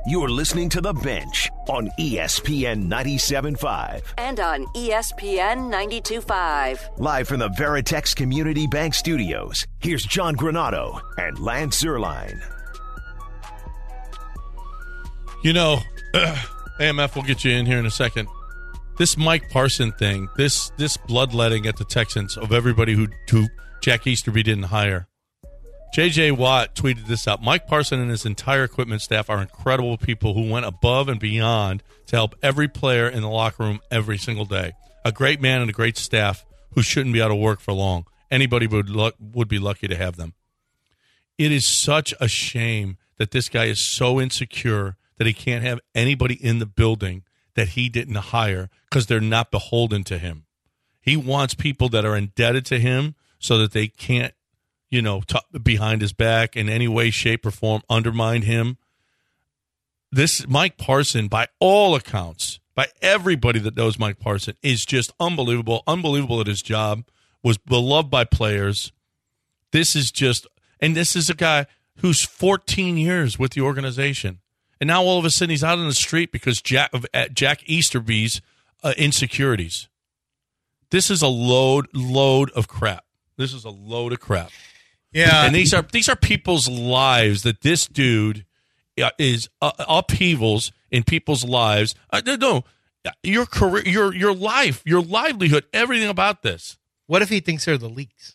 You're listening to The Bench on ESPN 97.5. And on ESPN 92.5. Live from the Veritex Community Bank Studios, here's John Granado and Lance Zierlein. You know, AMF will get you in here in a second. This Mike Parson thing, this bloodletting at the Texans of everybody who Jack Easterby didn't hire. J.J. Watt tweeted this out. Mike Parson and his entire equipment staff are incredible people who went above and beyond to help every player in the locker room every single day. A great man and a great staff who shouldn't be out of work for long. Anybody would be lucky to have them. It is such a shame that this guy is so insecure that he can't have anybody in the building that he didn't hire because they're not beholden to him. He wants people that are indebted to him so that they can't, behind his back in any way, shape, or form, undermine him. This Mike Parson, by all accounts, by everybody that knows Mike Parson, is just unbelievable at his job, was beloved by players. This is a guy who's 14 years with the organization. And now all of a sudden he's out on the street because Jack Easterby's insecurities. This is a load of crap. This is a load of crap. Yeah, and these are people's lives that this dude is upheavals in people's lives. No, your career, your life, your livelihood, everything about this. What if he thinks they're the leaks?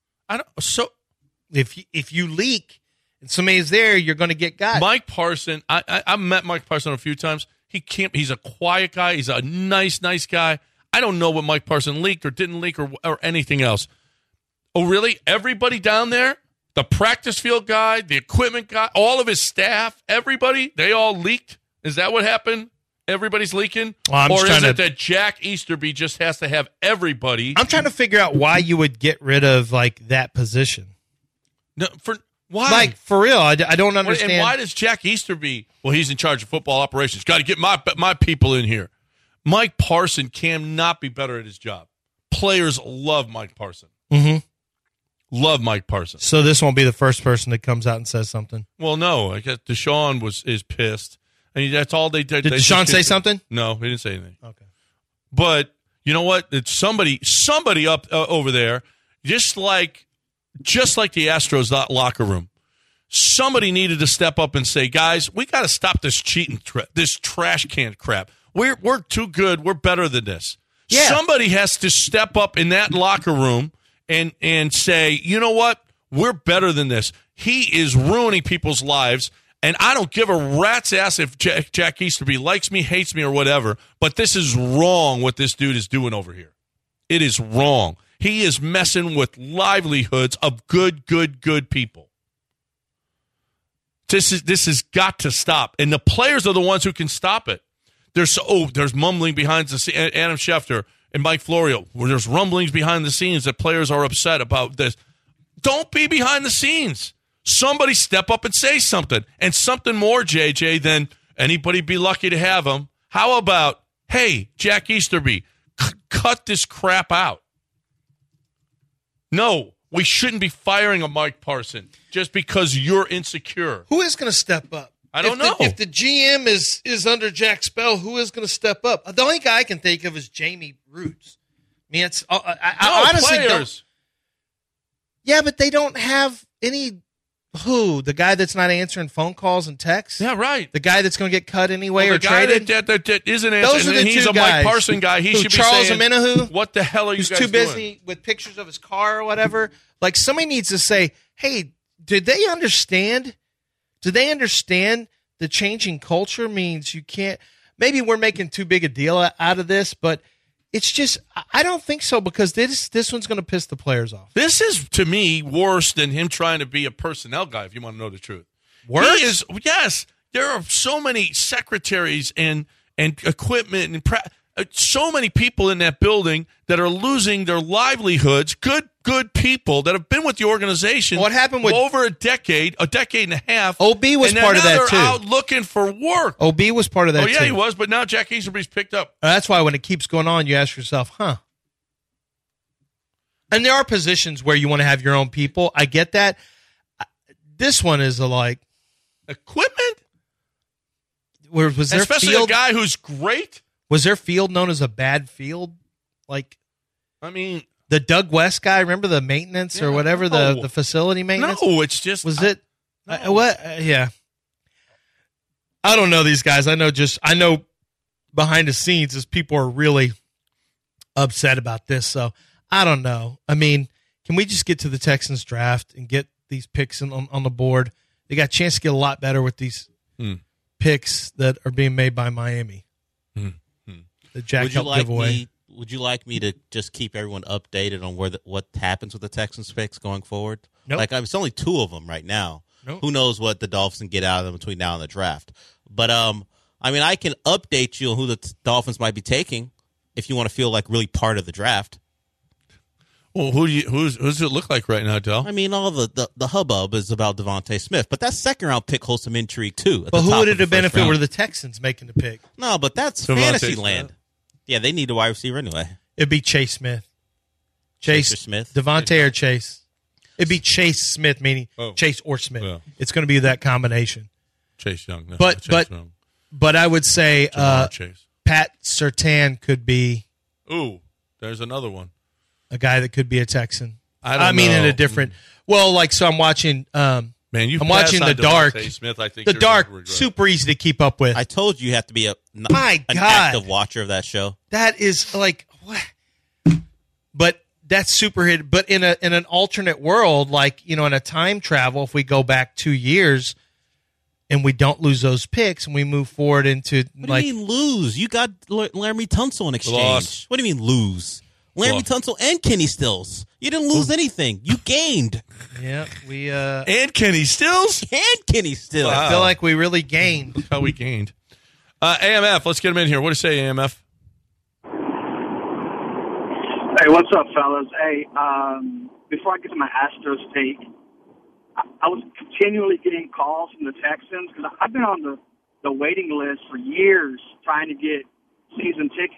If you leak. And somebody's there, you're going to get got. Mike Parson, I met Mike Parson a few times. He's a quiet guy. He's a nice guy. I don't know what Mike Parson leaked or didn't leak or anything else. Oh, really? Everybody down there, the practice field guy, the equipment guy, all of his staff, everybody, they all leaked? Is that what happened? Everybody's leaking? Or is it that Jack Easterby just has to have everybody? I'm trying to figure out why you would get rid of that position. No, why? Like, for real, I don't understand. And why does Jack Easterby, he's in charge of football operations. Got to get my people in here. Mike Parson cannot be better at his job. Players love Mike Parson. Mm-hmm. Love Mike Parson. So this won't be the first person that comes out and says something? Well, no. I guess Deshaun is pissed. And that's all they did. Did Deshaun say something? No, he didn't say anything. Okay. But you know what? It's somebody up over there, just like the Astros locker room. Somebody needed to step up and say, guys, we got to stop this cheating, this trash can crap. We're too good. We're better than this. Yeah. Somebody has to step up in that locker room and say, you know what? We're better than this. He is ruining people's lives, and I don't give a rat's ass if Jack Easterby likes me, hates me, or whatever, but this is wrong what this dude is doing over here. It is wrong. He is messing with livelihoods of good people. This has got to stop, and the players are the ones who can stop it. There's mumbling behind the scenes. Adam Schefter and Mike Florio, where there's rumblings behind the scenes that players are upset about this. Don't be behind the scenes. Somebody step up and say something, and something more, JJ, than anybody be lucky to have him. How about, hey, Jack Easterby, cut this crap out. No, we shouldn't be firing a Mike Parson just because you're insecure. Who is going to step up? I don't know. If the GM is under Jack Spell, who is going to step up? The only guy I can think of is Jamie Roots. I mean, I honestly don't. Yeah, but they don't have any. Who? The guy that's not answering phone calls and texts? Yeah, right. The guy that's going to get cut anyway or traded? That isn't answering. Those are the he's two a guys. Mike Parson guy. He should be Charles saying, Omenihu? what the hell are you guys doing? He's too busy with pictures of his car or whatever. Like, somebody needs to say, hey, did they understand? Do they understand the changing culture means you can't – maybe we're making too big a deal out of this, but it's just – I don't think so because this one's going to piss the players off. This is, to me, worse than him trying to be a personnel guy, if you want to know the truth. Worse? Yes. There are so many secretaries and equipment and so many people in that building that are losing their livelihoods, good people that have been with the organization what happened with over a decade and a half. OB was part of that, too. They're out looking for work. OB was part of that, too. Oh, yeah, he was, but now Jack Easterby's picked up. That's why when it keeps going on, you ask yourself, And there are positions where you want to have your own people. I get that. This one is equipment? Was there especially field, a guy who's great. Was their field known as a bad field? Like, I mean, the Doug West guy, remember the maintenance or whatever, the facility maintenance? No, it's just Yeah. I don't know these guys. I know behind the scenes is people are really upset about this. So I don't know. I mean, can we just get to the Texans draft and get these picks on the board? They got a chance to get a lot better with these picks that are being made by Miami. That Jack helped give away. Would you like me to just keep everyone updated on what happens with the Texans picks going forward? Nope. Like, it's only 2 of them right now. Nope. Who knows what the Dolphins get out of them between now and the draft? But I mean, I can update you on who the Dolphins might be taking if you want to feel like really part of the draft. Well, who's does it look like right now, Del? I mean, all the hubbub is about Devontae Smith, but that second-round pick holds some intrigue, too. But who would it have been if it were the Texans making the pick? No, but that's Devontae fantasy Smith. land. Yeah, they need a wide receiver anyway. It'd be Chase Smith. Chase or Smith? Devontae or Chase. It'd be Chase Smith, meaning Chase or Smith. Yeah. It's going to be that combination. Chase Young. No, But Chase Young. but I would say Chase. Pat Surtain could be Ooh, there's another one. a guy that could be a Texan. I mean, know. in a different. Well, like so, I'm watching. Man, I'm watching The Dark. Smith, I think The you're Dark, gonna regret. super easy to keep up with. I told you have to be an My God. active watcher of that show. That is like what? But that's super hit. But in an alternate world, like in a time travel, if we go back 2 years and we don't lose those picks and we move forward into What do you mean lose? You got Laramie Tunsil in exchange. Lost. What do you mean lose? Laramie Lost. Tunsil and Kenny Stills. You didn't lose anything. You gained. yeah, we And Kenny Stills. And Kenny Stills. Wow. I feel like we really gained. Look how we gained. AMF, let's get him in here. What do you say, AMF? Hey, what's up, fellas? Hey, before I get to my Astros take, I was continually getting calls from the Texans because I've been on the waiting list for years trying to get season tickets.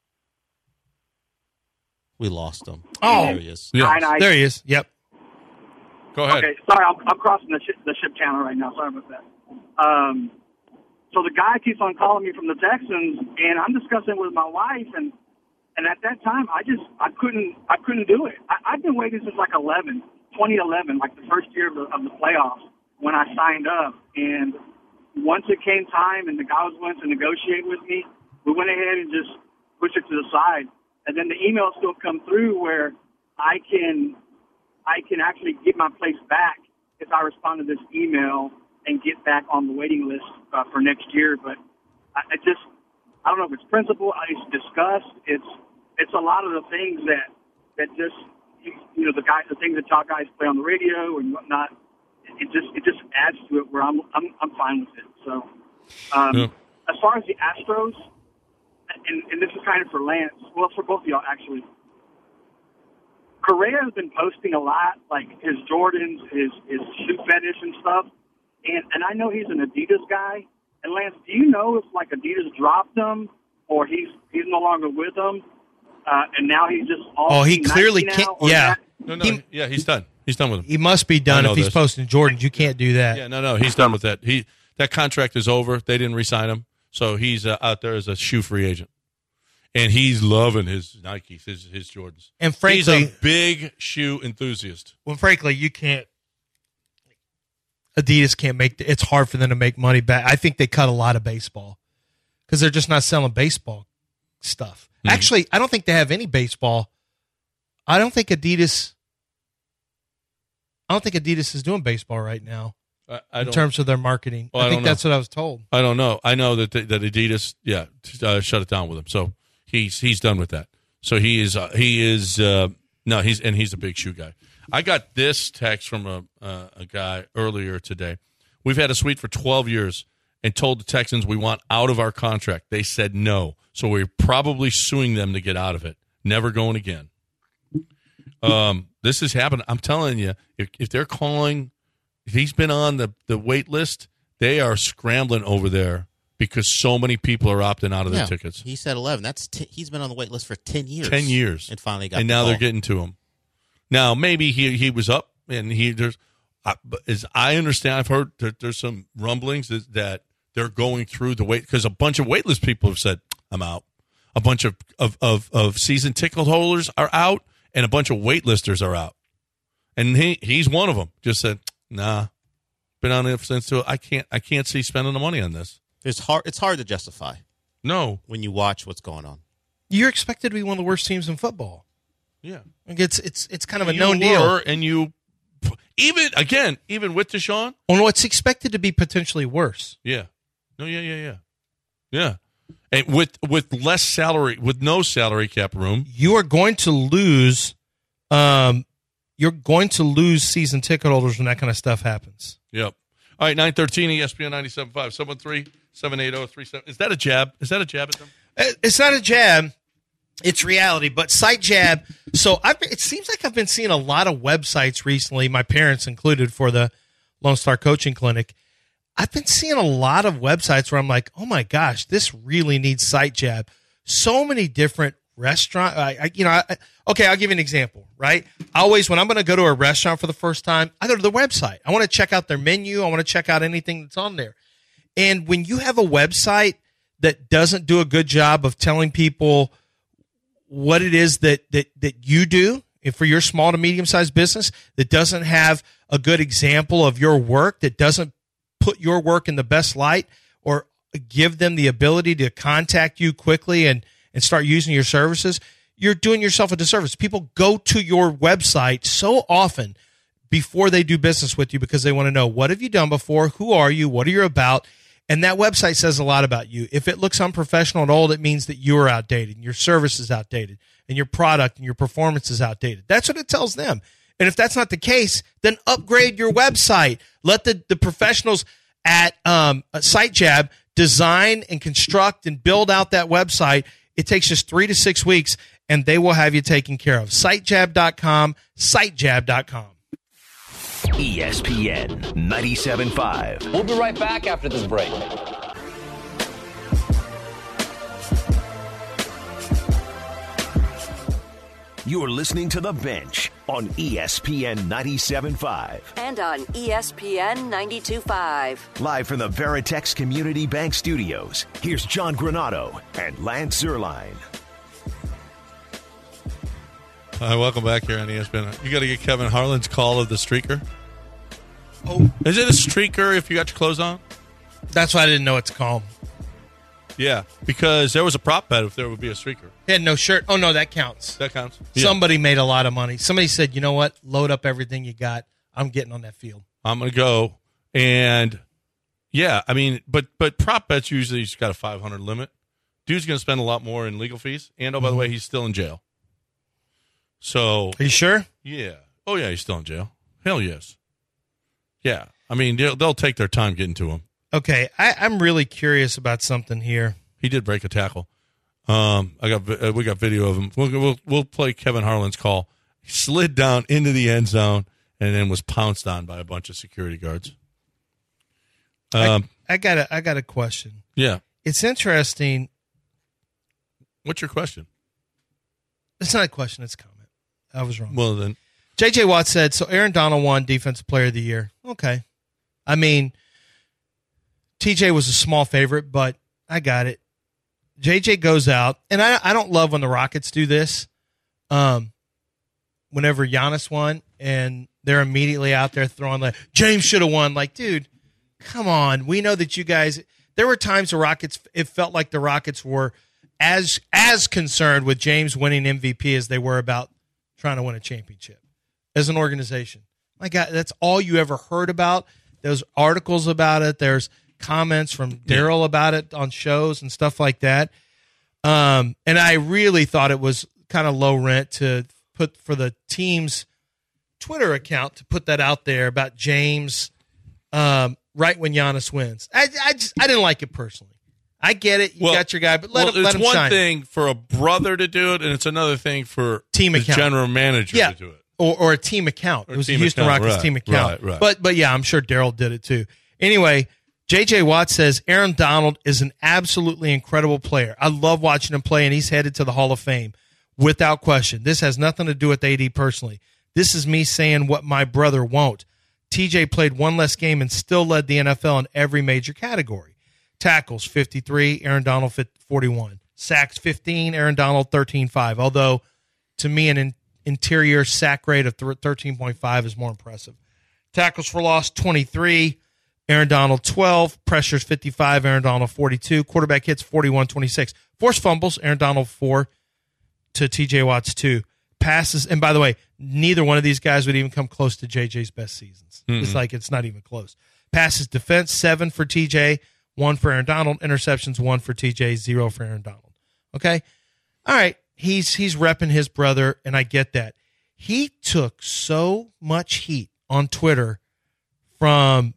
We lost him. Oh. There he is. Yeah. There he is. Yep. Go ahead. Okay, sorry, I'm crossing the ship channel right now. Sorry about that. So the guy keeps on calling me from the Texans, and I'm discussing with my wife, and at that time, I couldn't do it. I've been waiting since like 2011, like the first year of the playoffs when I signed up. And once it came time and the guy was willing to negotiate with me, we went ahead and just pushed it to the side. And then the emails still come through where I can actually get my place back if I respond to this email and get back on the waiting list for next year. But I don't know if it's principle, it's disgust, it's a lot of the things that just the things that talk guys play on the radio and whatnot. It just adds to it where I'm fine with it. So as far as the Astros, and this is kind of for Lance, well, for both of y'all actually. Correa has been posting a lot, like his Jordans, his shoe fetish and stuff. And I know he's an Adidas guy. And Lance, do you know if like Adidas dropped him or he's no longer with them? And now he's just all. Oh, he clearly now, can't. or Yeah, No, he's done. He's done with him. he must be I done know if he's this. posting Jordans. You can't do that. Yeah, no, he's done with that. That contract is over. They didn't re-sign him, so he's out there as a shoe free agent, and he's loving his Nikes, his Jordans. And frankly, he's a big shoe enthusiast. well, frankly, you can't. Adidas can't make. It's hard for them to make money back. I think they cut a lot of baseball because they're just not selling baseball stuff. Mm-hmm. Actually, I don't think they have any baseball. I don't think Adidas is doing baseball right now in terms of their marketing. Well, I I think don't know. that's what I was told. I don't know. I know that Adidas, shut it down with him. So he's done with that. So he's a big shoe guy. I got this text from a guy earlier today. We've had a suite for 12 years and told the Texans we want out of our contract. They said no. So we're probably suing them to get out of it. Never going again. This has happened. I'm telling you, if they're calling, if he's been on the wait list, they are scrambling over there because so many people are opting out of their tickets. He said 11. He's been on the wait list for 10 years. 10 years. And finally got and the now call. they're getting to him. Now, maybe he was up, and as I understand, I've heard that there's some rumblings that they're going through the weight because a bunch of waitlist people have said, I'm out. A bunch of season ticket holders are out, and a bunch of waitlisters are out. And he's one of them. Just said, nah, been on it since I can't see spending the money on this. It's hard to justify. No. When you watch what's going on. You're expected to be one of the worst teams in football. Yeah. Like it's kind of a known deal. And you, even with Deshaun. Well, it's expected to be potentially worse. Yeah. No, yeah. And with less salary, with no salary cap room. You are going to lose, season ticket holders when that kind of stuff happens. Yep. All right, 913 ESPN 97.5, 713-780-37. Is that a jab? Is that a jab at them? It's not a jab. It's reality. But Site Jab, so it seems like I've been seeing a lot of websites recently, my parents included, for the Lone Star Coaching Clinic. I've been seeing a lot of websites where I'm like, oh my gosh, this really needs Site Jab. So many different restaurants. Okay, I'll give you an example, right? When I'm going to go to a restaurant for the first time, I go to the website. I want to check out their menu. I want to check out anything that's on there. And when you have a website that doesn't do a good job of telling people what it is that you do for your small to medium-sized business, that doesn't have a good example of your work, that doesn't put your work in the best light or give them the ability to contact you quickly and start using your services, you're doing yourself a disservice. People go to your website so often before they do business with you because they want to know, what have you done before? Who are you? What are you about? And that website says a lot about you. If it looks unprofessional and old, it means that you are outdated, and your service is outdated, and your product and your performance is outdated. That's what it tells them. And if that's not the case, then upgrade your website. Let the professionals at SiteJab design and construct and build out that website. It takes just 3 to 6 weeks, and they will have you taken care of. SiteJab.com, SiteJab.com. ESPN 97.5. We'll be right back after this break. You're listening to The Bench on ESPN 97.5. And on ESPN 92.5. Live from the Veritex Community Bank Studios, here's John Granado and Lance Zierlein. Hi, welcome back here on ESPN. You got to get Kevin Harlan's call of the streaker. Oh, is it a streaker if you got your clothes on? That's why I didn't know it's called. Yeah, because there was a prop bet if there would be a streaker. He had no shirt. Oh, no, that counts. That counts. Somebody made a lot of money. Somebody said, you know what? Load up everything you got. I'm getting on that field. I'm going to go. And, yeah, I mean, but prop bets usually just got a 500 limit. Dude's going to spend a lot more in legal fees. And, oh, by the way, he's still in jail. So. Are you sure? Yeah. Oh, yeah, he's still in jail. Hell yes. Yeah. I mean, they'll take their time getting to him. Okay. I'm really curious about something here. He did break a tackle. We got video of him. We'll play Kevin Harlan's call. He slid down into the end zone and then was pounced on by a bunch of security guards. I got a question. Yeah. It's interesting. What's your question? It's not a question, it's a comment. I was wrong. Well, then. J.J. Watt said, so Aaron Donald won Defensive Player of the Year. Okay. I mean, TJ was a small favorite, but I got it. JJ goes out, and I don't love when the Rockets do this. Whenever Giannis won, and they're immediately out there throwing like, James should have won. Like, dude, come on. We know that you guys – there were times it felt like the Rockets were as concerned with James winning MVP as they were about trying to win a championship as an organization. My God, that's all you ever heard about. There's articles about it. There's comments from Daryl about it on shows and stuff like that. And I really thought it was kind of low rent to put for the team's Twitter account to put that out there about James right when Giannis wins. I didn't like it personally. I get it. You got your guy, but let him shine. It's one thing for a brother to do it, and it's another thing for team account general manager to do it. Or a team account. It was the Houston Rockets team account. Right. But yeah, I'm sure Daryl did it too. Anyway, J.J. Watt says Aaron Donald is an absolutely incredible player. I love watching him play, and he's headed to the Hall of Fame without question. This has nothing to do with AD personally. This is me saying what my brother won't. TJ played one less game and still led the NFL in every major category. Tackles, 53. Aaron Donald, 41. Sacks, 15. Aaron Donald, 13.5. Although, to me, an interior sack rate of 13.5 is more impressive. Tackles for loss, 23. Aaron Donald, 12. Pressures, 55. Aaron Donald, 42. Quarterback hits, 41, 26. Forced fumbles, Aaron Donald, 4 to T.J. Watt's 2. Passes, and by the way, neither one of these guys would even come close to J.J.'s best seasons. It's not even close. Passes defense, 7 for T.J., 1 for Aaron Donald. Interceptions, 1 for T.J., 0 for Aaron Donald. Okay? All right. He's repping his brother, and I get that. He took so much heat on Twitter from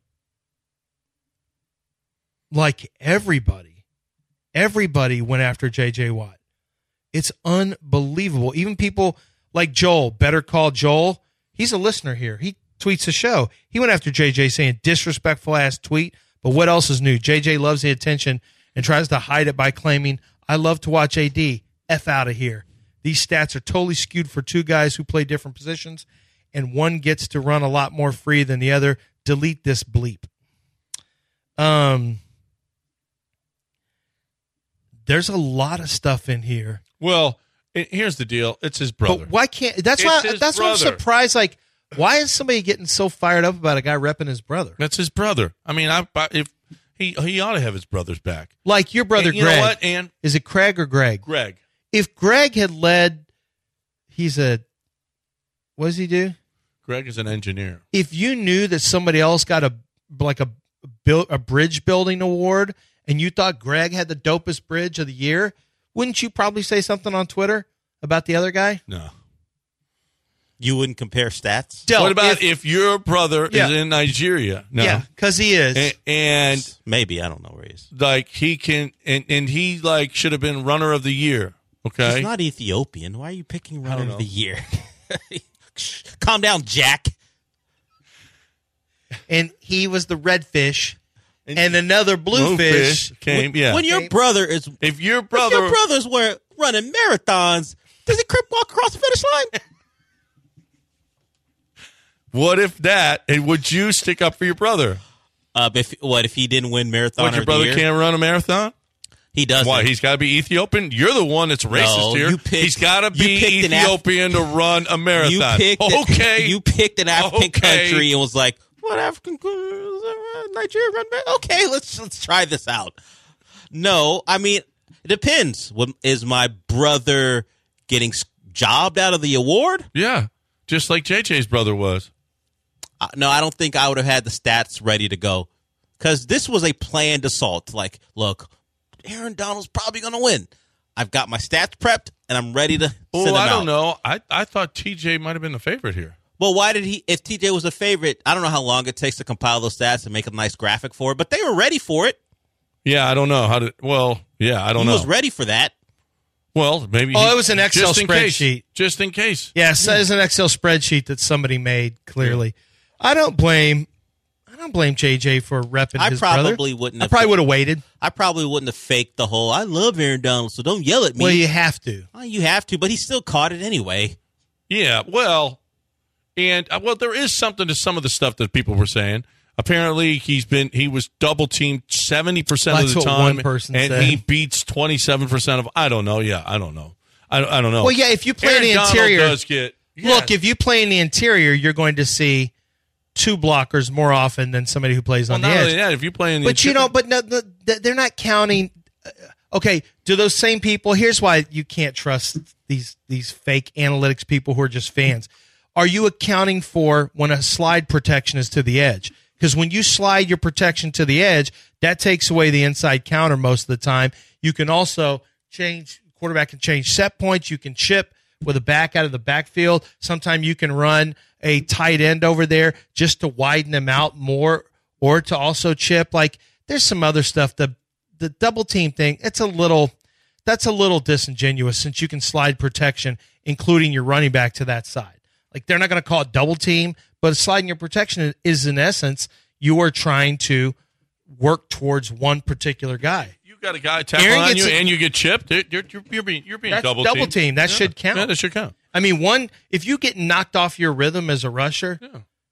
like everybody. Everybody went after J.J. Watt. It's unbelievable. Even people like Joel, Better Call Joel, he's a listener here. He tweets the show. He went after J.J. saying, disrespectful ass tweet, but what else is new? J.J. loves the attention and tries to hide it by claiming, I love to watch AD. F out of here. These stats are totally skewed for two guys who play different positions, and one gets to run a lot more free than the other. Delete this bleep. There's a lot of stuff in here. Well, here's the deal. It's his brother. But why can't? That's why I'm surprised. Like, why is somebody getting so fired up about a guy repping his brother? That's his brother. I mean, if he ought to have his brother's back. Like your brother, and you Greg. know what? And is it Craig or Greg? Greg. If Greg had led, what does he do? Greg is an engineer. If you knew that somebody else got a bridge building award, and you thought Greg had the dopest bridge of the year, wouldn't you probably say something on Twitter about the other guy? No. You wouldn't compare stats? What about if your brother is in Nigeria? No. Yeah, because he is. And maybe, I don't know where he is. Like, he can, and he, like, should have been runner of the year, okay? He's not Ethiopian. Why are you picking runner of the year? Calm down, Jack. And he was the redfish. And another bluefish came. When your brother is, if your brother's running marathons, does he walk across the finish line? What if that? And would you stick up for your brother? If he didn't win marathon? Your brother can't run a marathon? He doesn't. Why? He's got to be Ethiopian? You're the one that's racist here. He's got to be Ethiopian to run a marathon. You picked an African country and was like, what African Nigeria run back? Okay, let's try this out. No, I mean, it depends. Is my brother getting jobbed out of the award? Yeah, just like JJ's brother was. No, I don't think I would have had the stats ready to go because this was a planned assault. Like, look, Aaron Donald's probably going to win. I've got my stats prepped, and I'm ready to send them out. I don't know. I thought TJ might have been the favorite here. Well, why did he? If TJ was a favorite, I don't know how long it takes to compile those stats and make a nice graphic for it, but they were ready for it. Yeah, I don't know how to. Well, yeah, I don't know. He was ready for that. Well, maybe. It was an Excel spreadsheet. Just in case. Yes, it was an Excel spreadsheet that somebody made. Clearly, I don't blame JJ for repping his brother. I probably would have waited. I probably wouldn't have faked the whole. I love Aaron Donald, so don't yell at me. Well, you have to. You have to, but he still caught it anyway. Yeah. Well. And, there is something to some of the stuff that people were saying. Apparently, he was double teamed 70% of the time, one person said. He beats 27% of. I don't know. Yeah, I don't know. I don't know. Well, yeah, if you play in the interior, look, if you play in the interior, you're going to see two blockers more often than somebody who plays on the edge. Yeah, if you play in the interior, they're not counting. Okay, do those same people? Here's why you can't trust these fake analytics people who are just fans. Are you accounting for when a slide protection is to the edge? Because when you slide your protection to the edge, that takes away the inside counter most of the time. You can also quarterback can change set points. You can chip with a back out of the backfield. Sometimes you can run a tight end over there just to widen them out more or to also chip. Like, there's some other stuff. The double team thing, that's a little disingenuous since you can slide protection, including your running back to that side. Like, they're not going to call it double team, but sliding your protection is, in essence, you are trying to work towards one particular guy. You got a guy tackling on you and you get chipped. You're being double team. That should count. Yeah, that should count. I mean, if you get knocked off your rhythm as a rusher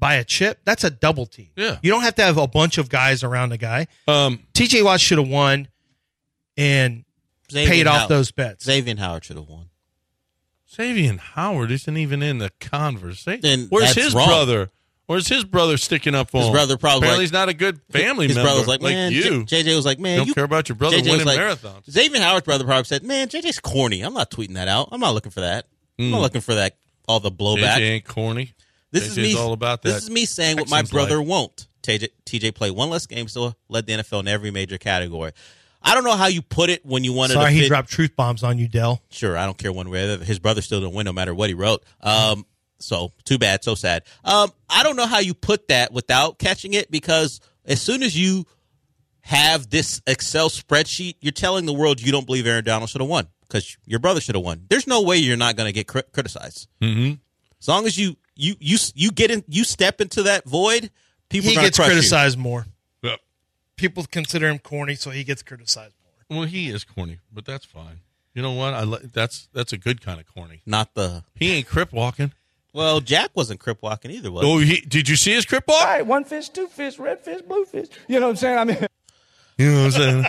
by a chip, that's a double team. Yeah. You don't have to have a bunch of guys around the guy. T.J. Watt should have won and paid off those bets. Xavier Howard should have won. Xavier Howard isn't even in the conversation. Then Where's that's his wrong. brother? Where's his brother sticking up for him? His brother probably Apparently like, he's not a good family his member. brother's like, man, you. JJ was like, man, don't care about your brother JJ winning was like, marathons. Xavier Howard's brother probably said, man, JJ's corny. I'm not tweeting that out. I'm not looking for that. I'm not looking for that. All the blowback. JJ ain't corny. This JJ's is me. all about that. This is me saying what my Texans brother life. won't. TJ played one less game, still led the NFL in every major category. I don't know how you put it when you wanted Sorry, to he fit. dropped truth bombs on you, Dell. Sure, I don't care one way or the other. His brother still didn't win no matter what he wrote. So too bad, so sad. I don't know how you put that without catching it, because as soon as you have this Excel spreadsheet, you're telling the world you don't believe Aaron Donald should have won because your brother should have won. There's no way you're not going to get criticized. Mm-hmm. As long as you get in, you step into that void, people He are going gets to crush criticized more. Yep. People consider him corny, so he gets criticized more. Well, he is corny, but that's fine. You know what? That's a good kind of corny. you. Not the He ain't crip walking. well, Jack wasn't crip walking either, was Oh, he? did you see his crip walk? All right, one fish, two fish, red fish, blue fish. You know what I'm saying? I mean, You know what I'm saying?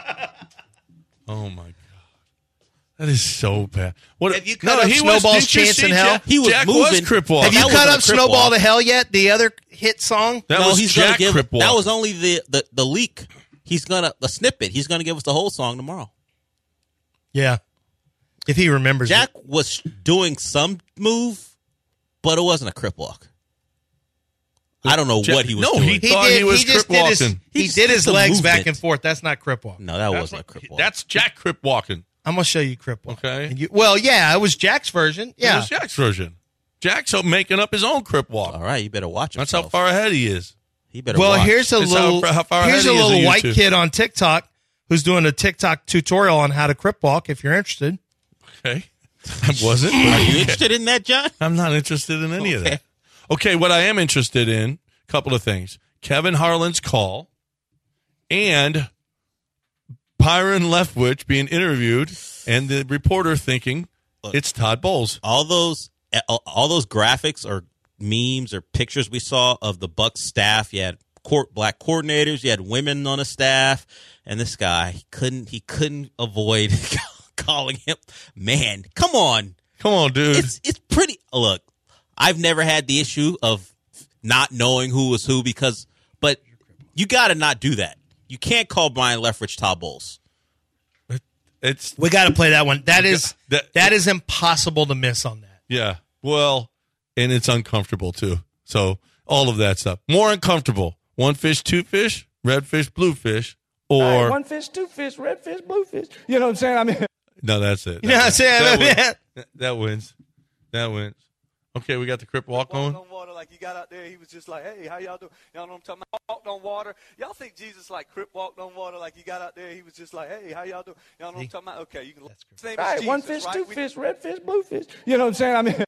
Oh my god, that is so bad. What? Have you cut up Snowball's Chance in Hell? He was Jack moving. was crip walking. Have you That cut wasn't up a crip Snowball walk. to Hell yet? The other hit song? That no, was he's Jack gonna give. crip walk. That was only the leak. He's gonna the snippet. He's gonna give us the whole song tomorrow. Yeah. If he remembers Jack it. was doing some move, but it wasn't a crip walk. I don't know what he was No, doing. he thought he was crip walking. He just did did his some legs movement. back and forth. That's not crip walk. No, that wasn't a crip walk. That's Jack crip walking. I'm going to show you crip walk. Okay. And well, yeah, it was Jack's version. It Yeah. was Jack's version. Jack's making up his own crip walk. All right, you better watch That's yourself. how far ahead he is. He better Well, watch. here's a It's little how far here's ahead a he is little of white YouTube. kid on TikTok who's doing a TikTok tutorial on how to crip walk if you're interested. Okay. I wasn't. Are you interested in that, John? I'm not interested in any of that. Okay, what I am interested in, a couple of things. Kevin Harlan's call and Byron Leftwich being interviewed and the reporter thinking it's Todd Bowles. All those graphics or memes or pictures we saw of the Bucs staff. You had black coordinators, you had women on the staff, and this guy he couldn't avoid calling him man. Come on, Dude. it's pretty. Look, I've never had the issue of not knowing who was who but you got to not do that. You can't call Brian Leftwich Todd Bowles. It's We got to play that one. That is that- impossible to miss on that. yeah. Well, and it's uncomfortable too. So all of that stuff. More uncomfortable. One fish, two fish, red fish, blue fish, all right, or one fish, two fish, red fish, blue fish. You know what I'm saying? I mean, no, that's it. You know what I'm saying? That wins. That wins. Okay, we got the crip walk going. Walked on water like he got out there. He was just like, hey, how y'all doing? Y'all know what I'm talking about? Walked on water. Y'all think Jesus like crip walked on water like he got out there? He was just like, hey, how y'all doing? Y'all know what I'm talking about? Okay, you can. His name all is right, one Jesus, fish, right? two We- fish, red fish, blue fish. You know what I'm saying? I mean,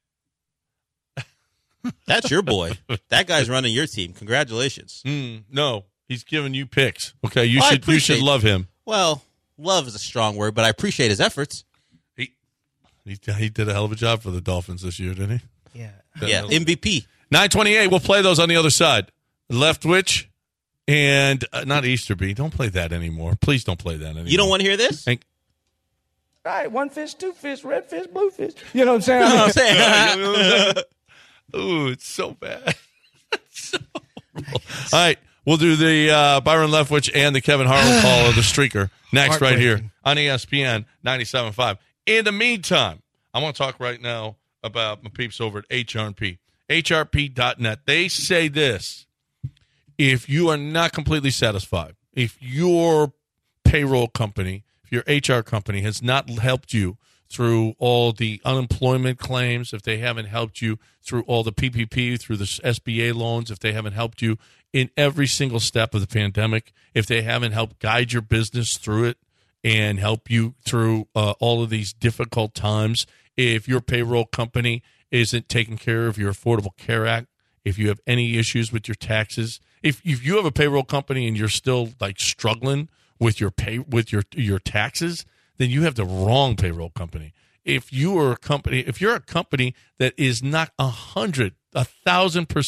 That's your boy. That guy's running your team. Congratulations. No, he's giving you picks. Okay, you Well, I should appreciate- love him. Well, love is a strong word, but I appreciate his efforts. He did a hell of a job for the Dolphins this year, didn't he? Yeah. Yeah, MVP. 928. We'll play those on the other side. Leftwich and not Easterby. Don't play that anymore. Please don't play that anymore. You don't want to hear this? Thank- all right, one fish, two fish, red fish, blue fish. You know what I'm saying? You know I what I'm saying? Ooh, it's so bad. It's so horrible. All right, we'll do the Byron Leftwich and the Kevin Harlan call of the streaker next right here on ESPN 97.5. In the meantime, I want to talk right now about my peeps over at HRP. HRP.net. They say this. If you are not completely satisfied, if your payroll company, if your HR company has not helped you through all the unemployment claims, if they haven't helped you through all the PPP, through the SBA loans, if they haven't helped you in every single step of the pandemic, if they haven't helped guide your business through it and help you through all of these difficult times, if your payroll company isn't taking care of your Affordable Care Act, if you have any issues with your taxes, if you have a payroll company and you're still like struggling with your your taxes, then you have the wrong payroll company. If you're a company that is not 1,000%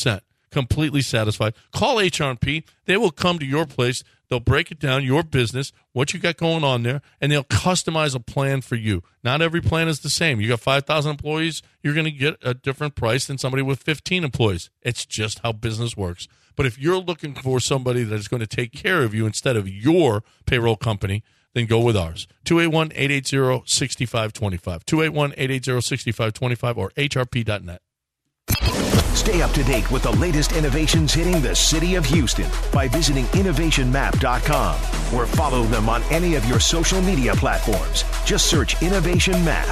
completely satisfied. Call HRP. They will come to your place. They'll break it down, your business, what you got going on there, and they'll customize a plan for you. Not every plan is the same. You got 5,000 employees, you're going to get a different price than somebody with 15 employees. It's just how business works. But if you're looking for somebody that is going to take care of you instead of your payroll company, then go with ours. 281-880-6525. 281-880-6525 or hrp.net. Stay up to date with the latest innovations hitting the city of Houston by visiting innovationmap.com or follow them on any of your social media platforms. Just search Innovation Map.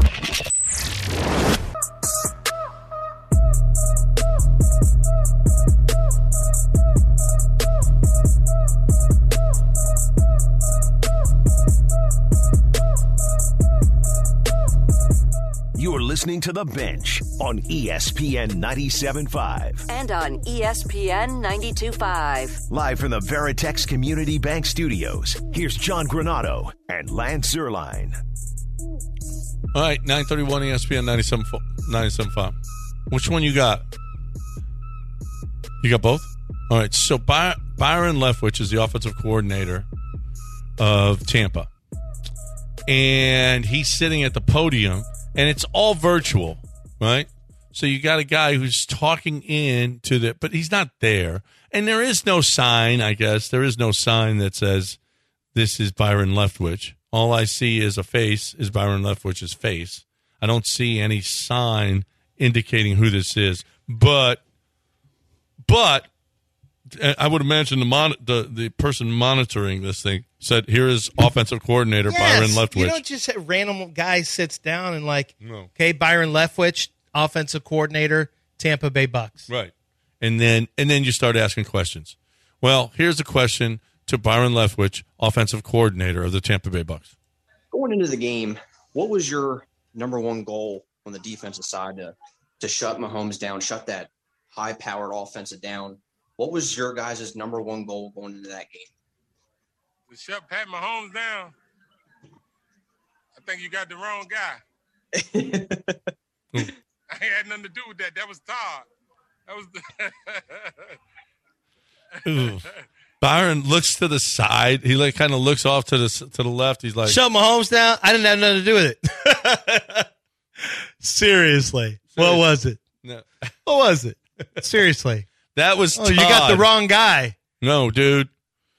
You're listening to The Bench on ESPN 97.5. And on ESPN 92.5. Live from the Veritex Community Bank Studios, here's John Granado and Lance Zierlein. All right, 931 ESPN 97.5. Which one you got? You got both? All right, so Byron Leftwich is the offensive coordinator of Tampa. And he's sitting at the podium. And it's all virtual, right? So you got a guy who's talking in to the, but he's not there. And there is no sign, I guess. There is no sign that says this is Byron Leftwich. All I see is a face, is Byron Leftwich's face. I don't see any sign indicating who this is. But I would imagine the person monitoring this thing said, here is offensive coordinator Byron Leftwich. You don't just have random guy sits down and okay, Byron Leftwich, offensive coordinator, Tampa Bay Bucks. Right. And then you start asking questions. Well, here's a question to Byron Leftwich, offensive coordinator of the Tampa Bay Bucks. Going into the game, what was your number one goal on the defensive side to shut Mahomes down, shut that high-powered offensive down? What was your guys' number one goal going into that game? To shut Pat Mahomes down. I think you got the wrong guy. I ain't had nothing to do with that. That was Todd. That was Byron looks to the side. He kind of looks off to the left. He's like, shut Mahomes down? I didn't have nothing to do with it. Seriously. What was it? No. What was it? Seriously. That was Todd. You got the wrong guy. No, dude.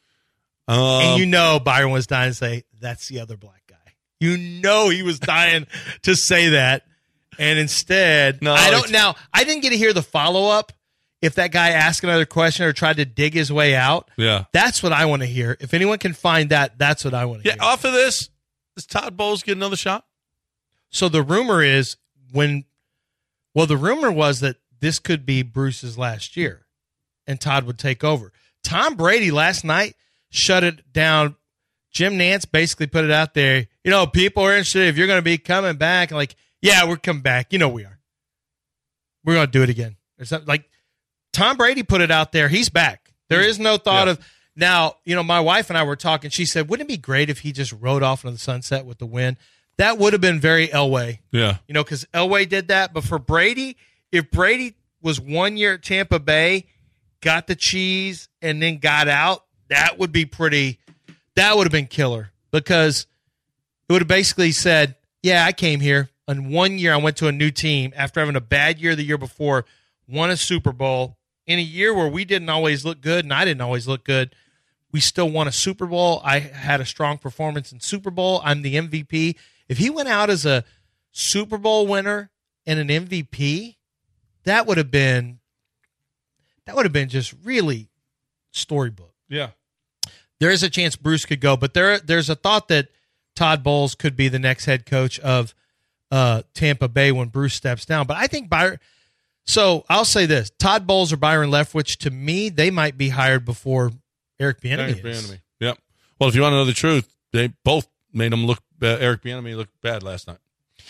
And Byron was dying to say, that's the other black guy. He was dying to say that. And instead, I didn't get to hear the follow-up if that guy asked another question or tried to dig his way out. Yeah. That's what I want to hear. If anyone can find that, that's what I want to hear. Yeah, off of this, does Todd Bowles get another shot? So the rumor is the rumor was that this could be Bruce's last year and Todd would take over. Tom Brady last night shut it down. Jim Nantz basically put it out there. People are interested if you're going to be coming back. Yeah, we're coming back. We are. We're going to do it again. Or something. Tom Brady put it out there. He's back. There is no thought of now. My wife and I were talking. She said, "Wouldn't it be great if he just rode off into the sunset with the win?" That would have been very Elway. Yeah, because Elway did that. But for Brady, if Brady was 1 year at Tampa Bay, got the cheese, and then got out, that would be pretty. That would have been killer because it would have basically said, "Yeah, I came here." In 1 year, I went to a new team after having a bad year the year before, won a Super Bowl. In a year where we didn't always look good and I didn't always look good, we still won a Super Bowl. I had a strong performance in Super Bowl. I'm the MVP. If he went out as a Super Bowl winner and an MVP, that would have been just really storybook. Yeah. There is a chance Bruce could go, but there's a thought that Todd Bowles could be the next head coach of Tampa Bay when Bruce steps down. But I think so I'll say this: Todd Bowles or Byron Leftwich, to me, they might be hired before Eric Bieniemy is. Yep. Well, if you want to know the truth, they both made him look. Eric Bieniemy looked bad last night.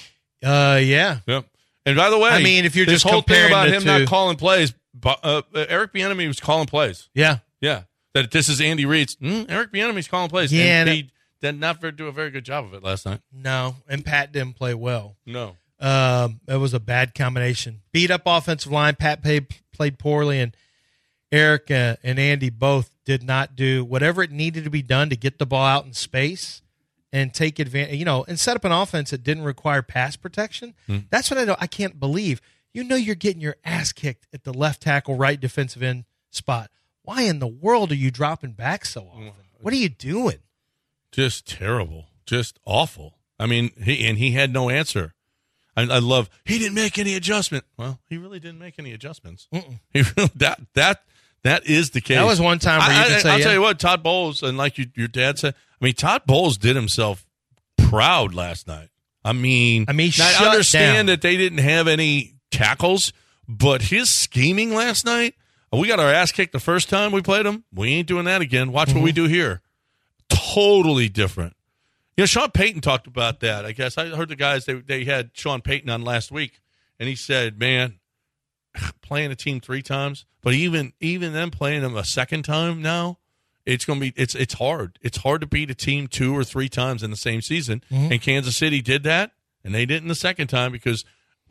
Yeah. Yep. And by the way, I mean, if you're this just whole thing about comparing him the two- not calling plays, Eric Bieniemy was calling plays. Yeah. Yeah. That this is Andy Reid's. Eric Bieniemy's calling plays. Yeah, and he did not do a very good job of it last night. No, and Pat didn't play well. No. It was a bad combination. Beat up offensive line. Pat played poorly, and Eric and Andy both did not do whatever it needed to be done to get the ball out in space and take advantage, and set up an offense that didn't require pass protection. That's what I can't believe. You're getting your ass kicked at the left tackle, right defensive end spot. Why in the world are you dropping back so often? What are you doing? Just terrible. Just awful. I mean, he had no answer. I love, he didn't make any adjustment. Well, he really didn't make any adjustments. He really, that is the case. That was one time where you could say, I'll tell you what, Todd Bowles, and like your dad said, Todd Bowles did himself proud last night. I understand that they didn't have any tackles, but his scheming last night, we got our ass kicked the first time we played him. We ain't doing that again. Watch what we do here. Totally different. Sean Payton talked about that. I guess I heard the guys, they had Sean Payton on last week, and he said, man, playing a team 3 times, but even then playing them a second time now, it's going to be it's hard. It's hard to beat a team 2 or 3 times in the same season. And Kansas City did that, and they didn't the second time because,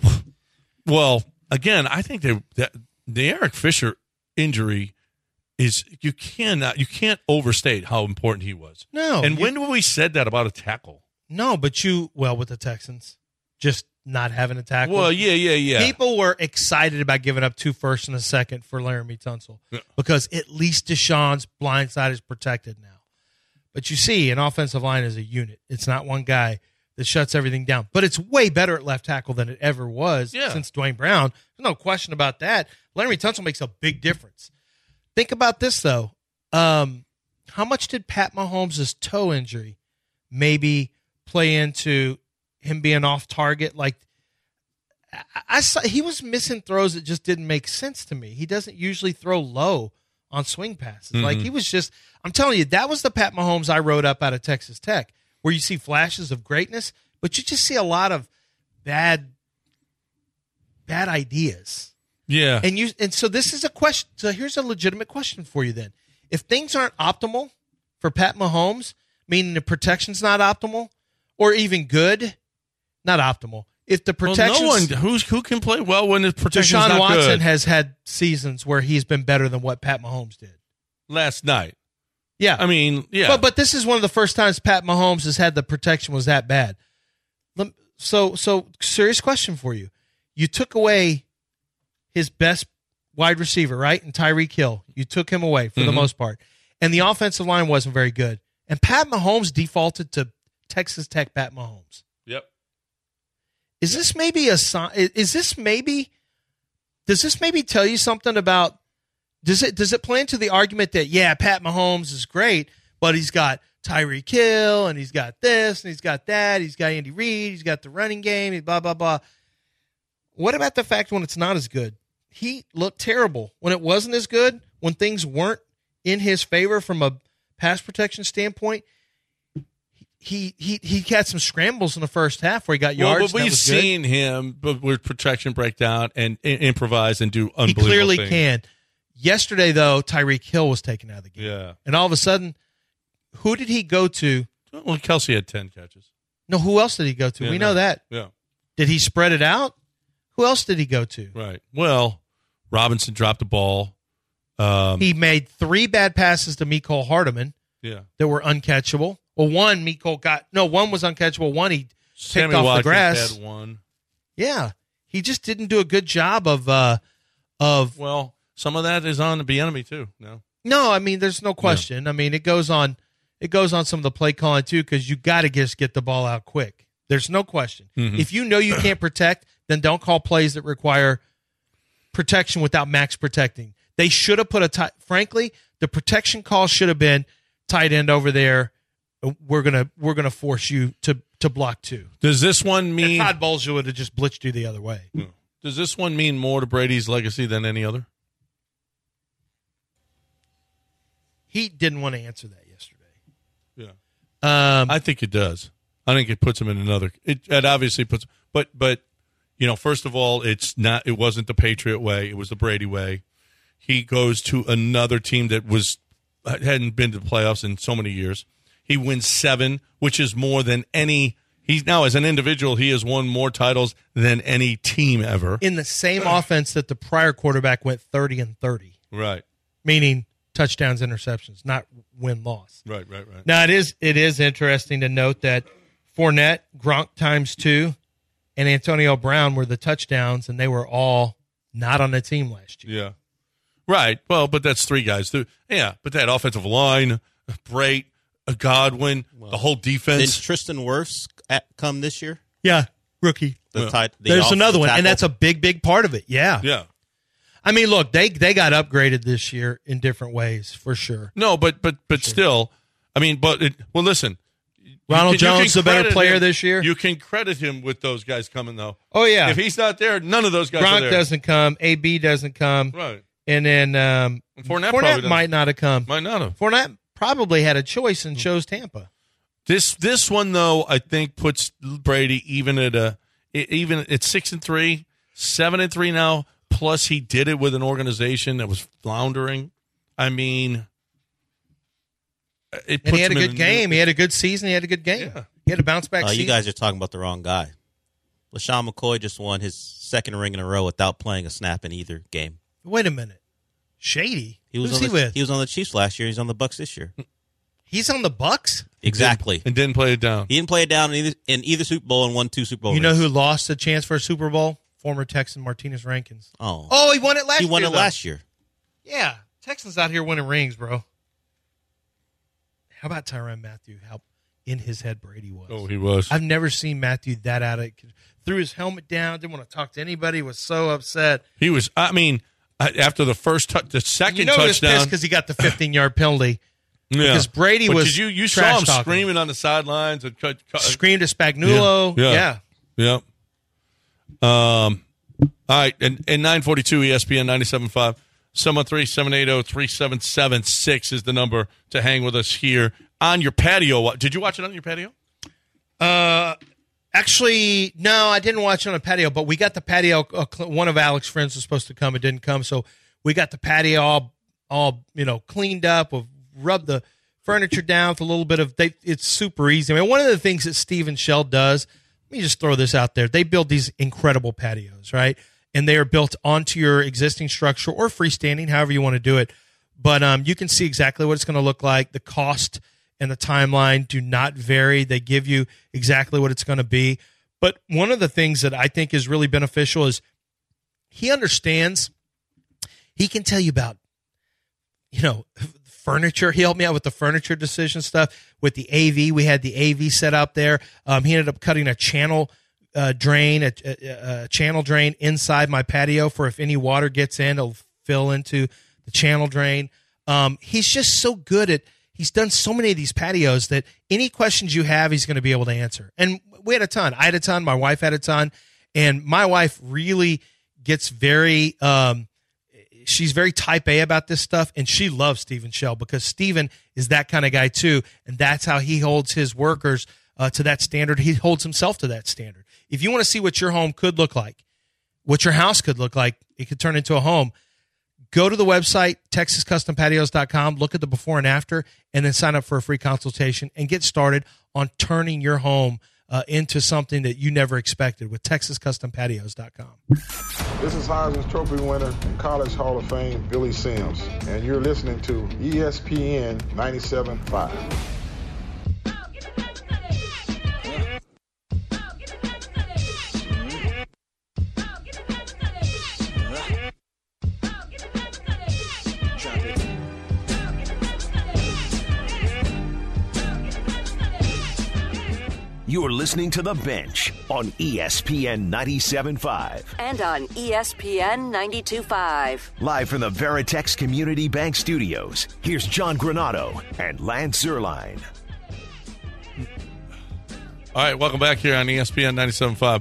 well, again, I think the Eric Fisher injury is you can't overstate how important he was. No. And when we said that about a tackle? No, but with the Texans, just not having a tackle. Well, yeah. People were excited about giving up 2 firsts and a second for Laramie Tunsil because at least Deshaun's blind side is protected now. But you see, an offensive line is a unit. It's not one guy that shuts everything down. But it's way better at left tackle than it ever was since Dwayne Brown. There's no question about that. Laramie Tunsil makes a big difference. Think about this, though. How much did Pat Mahomes' toe injury maybe play into him being off target? Like, I saw he was missing throws that just didn't make sense to me. He doesn't usually throw low on swing passes. Like, he was just, I'm telling you, that was the Pat Mahomes I wrote up out of Texas Tech, where you see flashes of greatness, but you just see a lot of bad ideas. Yeah. And so this is a question. So here's a legitimate question for you then. If things aren't optimal for Pat Mahomes, meaning the protection's not optimal or even good, not optimal. If the protection, who can play well when the protection's Deshaun not Watson good? has had seasons where he's been better than what Pat Mahomes did last night. Yeah. But this is one of the first times Pat Mahomes has had the protection was that bad. So serious question for you. You took away his best wide receiver, right? And Tyreek Hill. You took him away for the most part. And the offensive line wasn't very good. And Pat Mahomes defaulted to Texas Tech Pat Mahomes. Yep. Is this maybe a sign? Does this maybe tell you something about, does it play into the argument that, yeah, Pat Mahomes is great, but he's got Tyreek Hill and he's got this and he's got that. He's got Andy Reid. He's got the running game, blah, blah, blah. What about the fact when it's not as good? He looked terrible. When it wasn't as good, when things weren't in his favor from a pass protection standpoint, he had some scrambles in the first half where he got yards. But we've seen him with protection break down and improvise and do unbelievable He clearly things. can. Yesterday, though, Tyreek Hill was taken out of the game. Yeah. And all of a sudden, who did he go to? Well, Kelsey had 10 catches. No, who else did he go to? Yeah, we know that. Yeah. Did he spread it out? Who else did he go to? Right. Well, Robinson dropped the ball. He made 3 bad passes to Mecole Hardman that were uncatchable. Well, one was uncatchable. One he picked off the grass. Had one. Yeah. He just didn't do a good job of Well, some of that is on the Bieniemy too. No, I mean, there's no question. Yeah. I mean, it goes on some of the play calling too, because you got to just get the ball out quick. There's no question. If you know you can't protect, then don't call plays that require protection without max protecting. They should have put frankly, the protection call should have been tight end over there. We're gonna force you to block 2. Does this one mean Todd Bowles would have just blitzed you the other way? Does this one mean more to Brady's legacy than any other? He didn't want to answer that yesterday. Yeah. I think it does. I think it puts him in another. It obviously puts, but first of all, it wasn't the Patriot way. It was the Brady way. He goes to another team that hadn't been to the playoffs in so many years. He wins 7, which is more than any. He's now, as an individual, he has won more titles than any team ever. In the same offense that the prior quarterback went 30-30. Right. Meaning touchdowns, interceptions, not win-loss. Right. Now, it is interesting to note that Fournette, Gronk +2, and Antonio Brown were the touchdowns, and they were all not on the team last year. Yeah. Right. Well, but that's three guys. Yeah, but that offensive line, Brait, Godwin, the whole defense. Did Tristan Wirfs come this year? Yeah, rookie. There's another one, and that's a big part of it. Yeah. Yeah. I mean, look, they got upgraded this year in different ways, for sure. No, but still, I mean, listen. Ronald Jones, the better player this year. You can credit him with those guys coming, though. Oh, yeah. If he's not there, none of those guys are there. Gronk doesn't come. AB doesn't come. Right. And then Fournette might not have come. Might not have. Fournette probably had a choice and chose Tampa. This one, though, I think puts Brady even at 6-3, 7-3 now. Plus, he did it with an organization that was floundering. I mean, and he had a good game. He had a good season. He had a good game. Yeah. He had a bounce back season. You guys are talking about the wrong guy. LaShawn McCoy just won his second ring in a row without playing a snap in either game. Wait a minute. Shady? Who's he with? He was on the Chiefs last year. He's on the Bucs this year. He's on the Bucs? Exactly. And didn't play it down. He didn't play it down in either Super Bowl and won 2 Super Bowl You know rings. who lost a chance for a Super Bowl? Former Texan Martinez Rankins. Oh, he won it last year. He won it last year. Yeah. Texans out here winning rings, bro. How about Tyrann Mathieu? How in his head Brady was. Oh, he was. I've never seen Mathieu that out of it. Threw his helmet down, didn't want to talk to anybody, was so upset. He was, I mean, after the the second touchdown. He was pissed because he got the 15-yard penalty. Yeah. Because Brady was did you saw him screaming on the sidelines. And screamed at Spagnuolo. Yeah. All right, and 942 ESPN 97.5, 713-780-3776 is the number to hang with us here on your patio. Did you watch it on your patio? Actually, no, I didn't watch it on a patio, but we got the patio. One of Alex's friends was supposed to come. It didn't come, so we got the patio all cleaned up. We've rubbed the furniture down with a little bit of it's super easy. I mean, one of the things that Steve and Shell does, let me just throw this out there. They build these incredible patios, right? And they are built onto your existing structure or freestanding, however you want to do it. But you can see exactly what it's going to look like. The cost and the timeline do not vary. They give you exactly what it's going to be. But one of the things that I think is really beneficial is he understands. He can tell you about, furniture. He helped me out with the furniture decision stuff. With the AV, we had the AV set up there. He ended up cutting a channel drain, a channel drain inside my patio for if any water gets in, it'll fill into the channel drain. He's just so good at. He's done so many of these patios that any questions you have, he's going to be able to answer. And we had a ton. I had a ton. My wife had a ton. And my wife really gets very she's very type A about this stuff, and she loves Stephen Shell because Stephen is that kind of guy too, and that's how he holds his workers to that standard. He holds himself to that standard. If you want to see what your home could look like, what your house could look like, it could turn into a home, go to the website, TexasCustomPatios.com, look at the before and after, and then sign up for a free consultation and get started on turning your home into something that you never expected with TexasCustomPatios.com. This is Heisman Trophy winner and College Hall of Fame Billy Sims, and you're listening to ESPN 97.5. You're listening to The Bench on ESPN 97.5. And on ESPN 92.5. Live from the Veritex Community Bank Studios, here's John Granado and Lance Zierlein. All right, welcome back here on ESPN 97.5.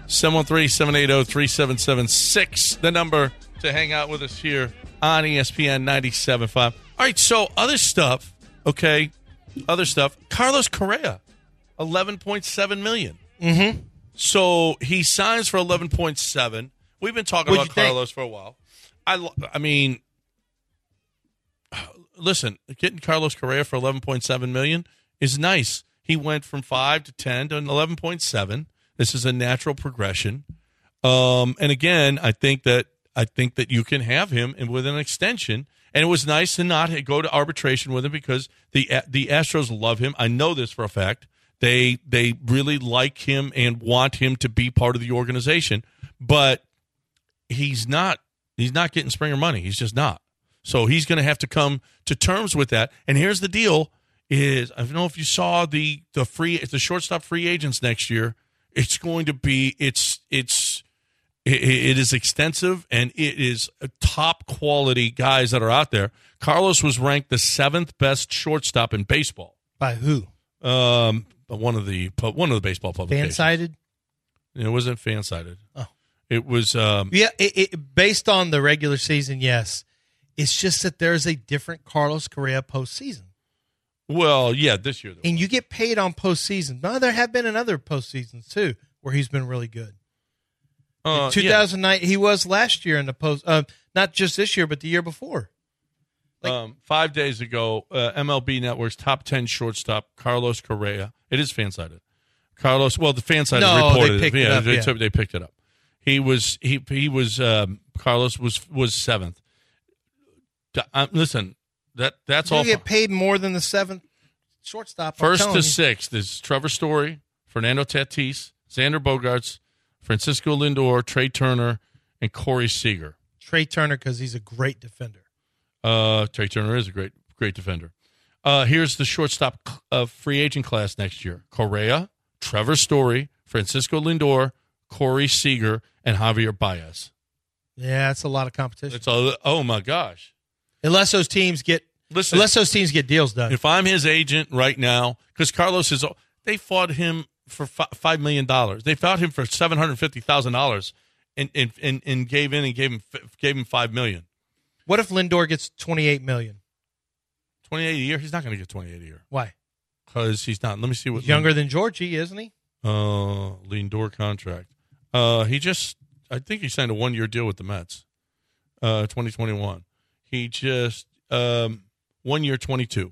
713-780-3776, the number to hang out with us here on ESPN 97.5. All right, so other stuff, okay, Carlos Correa. $11.7 million. Mm-hmm. So he signs for $11.7. We've been talking about Carlos for a while. I mean, listen, getting Carlos Correa for $11.7 million is nice. He went from 5 to 10 to 11.7. This is a natural progression. And again, I think that you can have him with an extension. And it was nice to not go to arbitration with him because the Astros love him. I know this for a fact. They really like him and want him to be part of the organization. But he's not getting Springer money. He's just not. So he's going to have to come to terms with that. And here's the deal: I don't know if you saw the shortstop free agents next year. It's going to be it is extensive, and it is top quality guys that are out there. Carlos was ranked the 7th best shortstop in baseball. By who? One of the baseball publications. Fansided? It wasn't Fansided. Oh. It was based on the regular season, yes. It's just that there's a different Carlos Correa postseason. Well, yeah, this year. And you get paid on postseason. No, there have been in other postseasons, too, where he's been really good. In 2009, he was last year in the post. Not just this year, but the year before. 5 days ago, MLB Network's top 10 shortstop, Carlos Correa. It is Fansided. Carlos. Well, the Fansided reported they picked it up. They picked it up. Carlos was 7th. Listen, that's all. You get paid more than the 7th shortstop. First to 6th is Trevor Story, Fernando Tatis, Xander Bogaerts, Francisco Lindor, Trey Turner, and Corey Seager. Trey Turner, because he's a great defender. Trey Turner is a great defender. Here's the shortstop free agent class next year: Correa, Trevor Story, Francisco Lindor, Corey Seager, and Javier Baez. Yeah, that's a lot of competition. Oh my gosh! Unless those teams get deals done. If I'm his agent right now, because Carlos they fought him for $5 million. They fought him for $750,000 and gave him $5 million. What if Lindor gets $28 million? 28 a year? He's not going to get 28 a year. Why? Because he's not. Let me see what. He's younger than Georgie, isn't he? Lindor contract. I think he signed a 1-year deal with the Mets. 2021. He just 1 year, 22.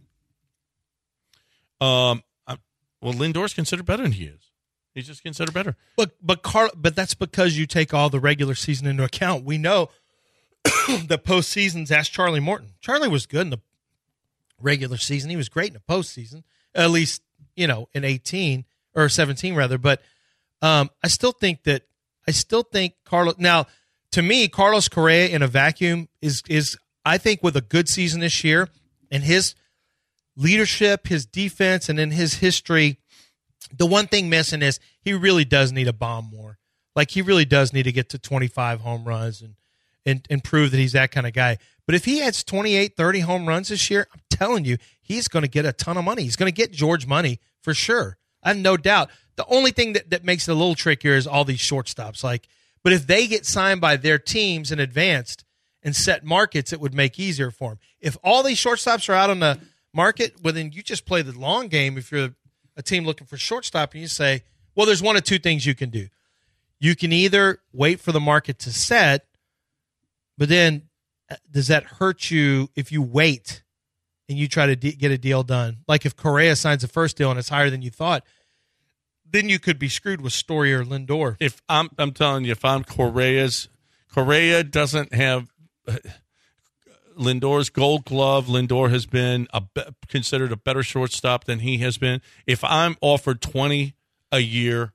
Well, Lindor's considered better than he is. He's just considered better. But that's because you take all the regular season into account. We know the postseasons. Ask Charlie Morton. Charlie was good in the regular season. He was great in the postseason, at least in 18 or 17 rather. But I still think Carlos. Now, to me, Carlos Correa in a vacuum is I think with a good season this year and his leadership, his defense, and in his history, the one thing missing is he really does need to bomb more. Like, he really does need to get to 25 home runs and prove that he's that kind of guy. But if he has 28, 30 home runs this year, I'm telling you, he's going to get a ton of money. He's going to get George money for sure. I have no doubt. The only thing that makes it a little trickier is all these shortstops. But if they get signed by their teams in advance and set markets, it would make easier for them. If all these shortstops are out on the market, well, then you just play the long game. If you're a team looking for shortstop and you say, well, there's one of two things you can do. You can either wait for the market to set, but then does that hurt you if you wait and you try to get a deal done? Like if Correa signs the first deal and it's higher than you thought, then you could be screwed with Story or Lindor. If I'm telling you, if I'm Correa doesn't have Lindor's Gold Glove. Lindor has been considered a better shortstop than he has been. If I'm offered 20 a year,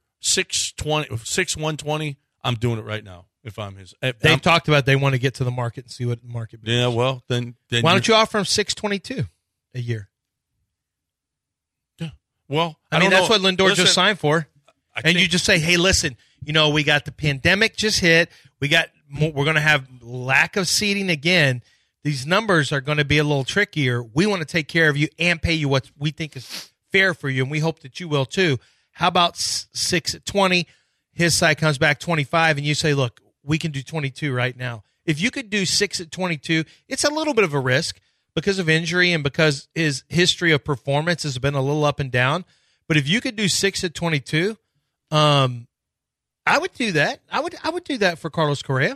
120, I'm doing it right now. If I'm his, they've talked about they want to get to the market and see what the market means. Yeah, well, then why don't you offer him 622 a year? Yeah, well, I mean that's what Lindor just signed for, and you just say, hey, listen, we got the pandemic just hit, we're going to have lack of seating again. These numbers are going to be a little trickier. We want to take care of you and pay you what we think is fair for you, and we hope that you will too. How about 6 at 20? His side comes back 25, and you say, look, we can do 22 right now. If you could do 6 at 22, it's a little bit of a risk because of injury and because his history of performance has been a little up and down. But if you could do 6 at 22, I would do that. I would do that for Carlos Correa.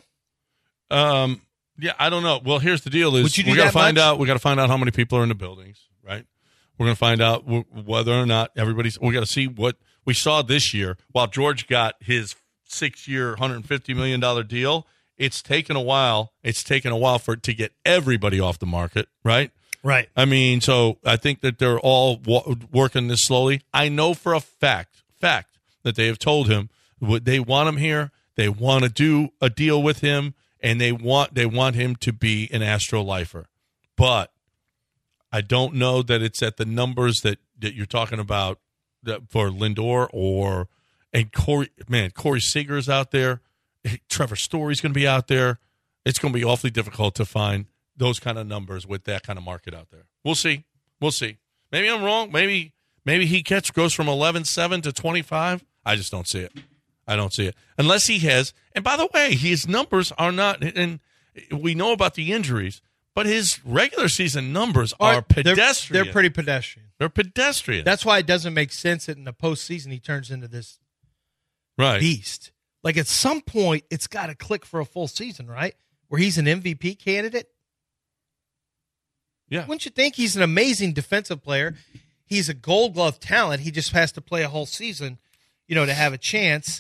Yeah, I don't know. Well, here's the deal: is would you do we got to that find much? out. We got to find out how many people are in the buildings, right? We're going to find out whether or not we got to see what we saw this year. While George got his 6-year, $150 million deal, it's taken a while. It's taken a while for it to get everybody off the market, right? Right. I mean, so I think that they're all working this slowly. I know for a fact that they have told him they want him here. They want to do a deal with him, and they want him to be an Astro lifer. But I don't know that it's at the numbers that you're talking about for Lindor and Corey Seager's out there. Trevor Story's going to be out there. It's going to be awfully difficult to find those kind of numbers with that kind of market out there. We'll see. Maybe I'm wrong. Maybe he goes from 11-7 to 25. I just don't see it. I don't see it. Unless he has, and by the way, his numbers are not, and we know about the injuries, but his regular season numbers are pedestrian. They're pretty pedestrian. They're pedestrian. That's why it doesn't make sense that in the postseason he turns into this beast. Like at some point, it's got to click for a full season, right? Where he's an MVP candidate. Yeah. Wouldn't you think he's an amazing defensive player? He's a Gold Glove talent. He just has to play a whole season, to have a chance.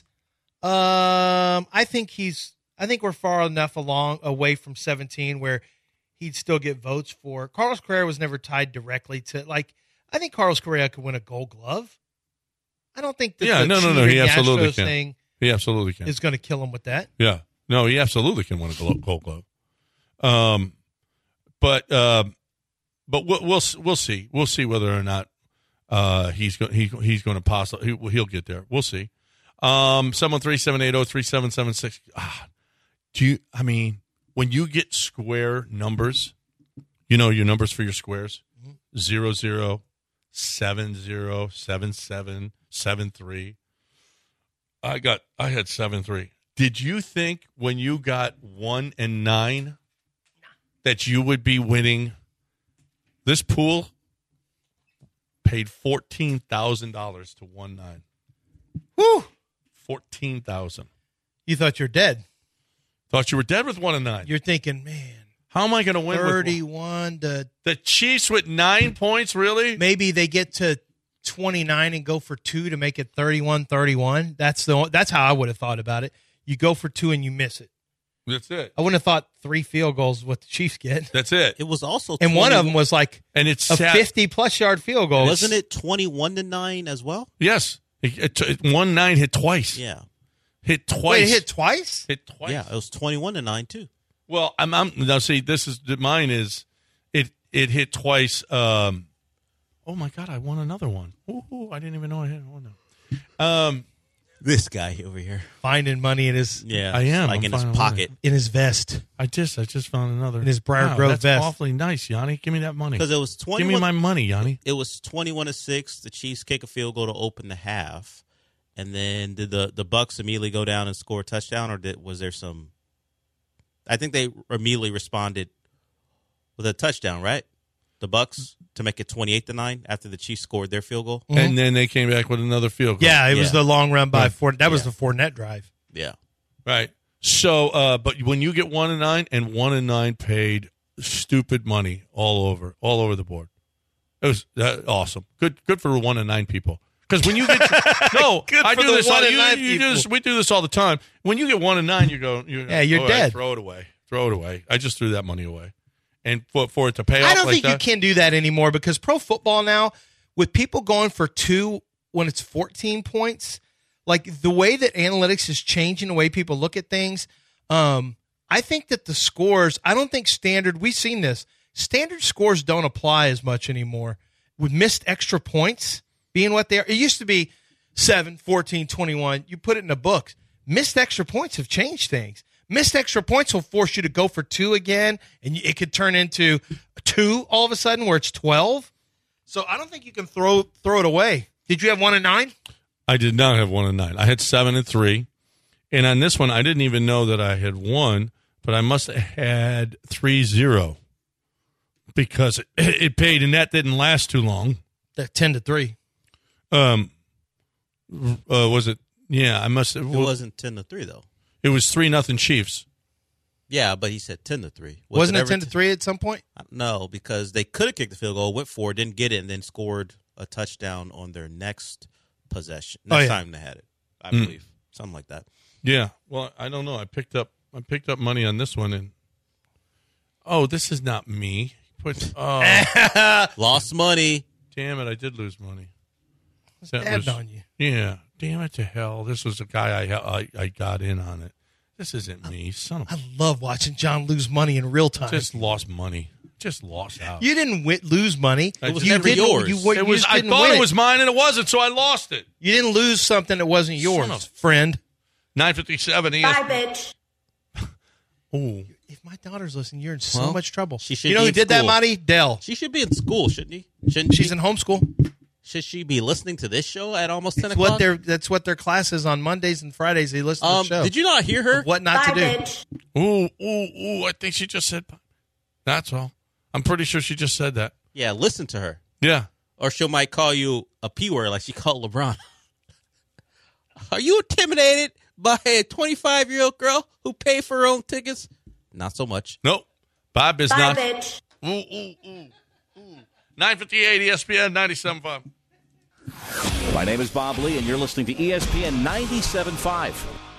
I think we're far enough away from 17 where he'd still get votes for. Carlos Correa was never tied directly to, I think Carlos Correa could win a Gold Glove. I don't think that he absolutely can. Thing he absolutely can. Is going to kill him with that. Yeah. No, he absolutely can win a Gold Glove. But we'll see. We'll see whether or not he's going to possibly he'll get there. We'll see. 713-780-3776. When you get square numbers, your numbers for your squares, 00, 70, 77, 73. I had 7-3. Did you think when you got 1 and 9 that you would be winning? This pool paid $14,000 to 1-9. Woo! $14,000. You thought you're dead. Thought you were dead with 1 and 9. You're thinking, man, how am I going to win? 31 to the Chiefs with 9 points. Really? Maybe they get to 29 and go for 2 to make it 31-31. That's how I would have thought about it. You go for 2 and you miss it. That's it. I wouldn't have thought 3 field goals is what the Chiefs get. That's it. It was also and one of them was a 50-plus yard field goal. Wasn't it 21-9 as well? Yes. 1-9 hit twice. Yeah. Hit twice. Wait, it hit twice? Hit twice. Yeah, it was 21-9 too. Well, now see, mine is it hit twice. Oh my God, I won another one. Ooh, I didn't even know I had one. This guy over here finding money in his I am in his pocket, in his vest. I just found another in his Briar Grove that's vest. Awfully nice, Yanni. Give me that money because it was 21. Give me my money, Yanni. It was 21-6. The Chiefs kick a field goal to open the half, and then did the Bucks immediately go down and score a touchdown, or was there some? I think they immediately responded with a touchdown, right? The Bucks to make it 28-9 after the Chiefs scored their field goal, and then they came back with another field goal. Yeah, it was the long run by Ford. That was the Fournette drive. Yeah, right. So, but when you get 1 and 9, and 1 and 9 paid stupid money all over the board, it was awesome. Good for 1 and 9 people. Because when you get I do this. We do this all the time. When you get 1 and 9, you're dead. Right, throw it away. I just threw that money away. And for it to pay off I don't like think you can do that anymore because pro football now, with people going for 2 when it's 14 points, like the way that analytics is changing the way people look at things, I think that the scores, I don't think we've seen this, standard scores don't apply as much anymore. With missed extra points being what they are, it used to be 7, 14, 21. You put it in the books. Missed extra points have changed things. Missed extra points will force you to go for 2 again, and it could turn into 2 all of a sudden where it's 12. So I don't think you can throw it away. Did you have 1 and 9? I did not have 1 and 9. I had 7 and 3. And on this one, I didn't even know that I had won, but I must have had 3-0 because it paid, and that didn't last too long. That 10-3. Was it? Yeah, I must have. It wasn't 10-3 though. It was 3-0 Chiefs. Yeah, but he said 10-3. Wasn't it 10-3 at some point? No, because they could have kicked the field goal, went for it, didn't get it, and then scored a touchdown on their next possession. Next time they had it, I believe. Something like that. Yeah. Well, I don't know. I picked up money on this one, and this is not me. Lost money. Damn it! I did lose money. Stabbed on you. Yeah. Damn it to hell! This was a guy I got in on it. This isn't me, son of. I love watching John lose money in real time. Just lost money. Just lost out. You didn't lose money. It was never yours. I thought it was mine, and it wasn't, so I lost it. You didn't lose something that wasn't yours, friend. 9:57. Bye, bitch. Ooh. If my daughter's listening, you're in so much trouble. She should you know be who in did that, school. Monty? Dell. She should be in school, shouldn't he? She's in homeschool. Should she be listening to this show at almost 10 o'clock? That's what their class is on Mondays and Fridays. They listen to the show. Did you not hear her? What not to do? Bitch. Ooh! I think she just said. That's all. I'm pretty sure she just said that. Yeah, listen to her. Yeah. Or she might call you a P word like she called LeBron. Are you intimidated by a 25-year-old girl who paid for her own tickets? Not so much. Nope. Bob is Bye, not. bitch. Ooh. 9:58 ESPN 97.5. My name is Bob Lee, and you're listening to ESPN 97.5.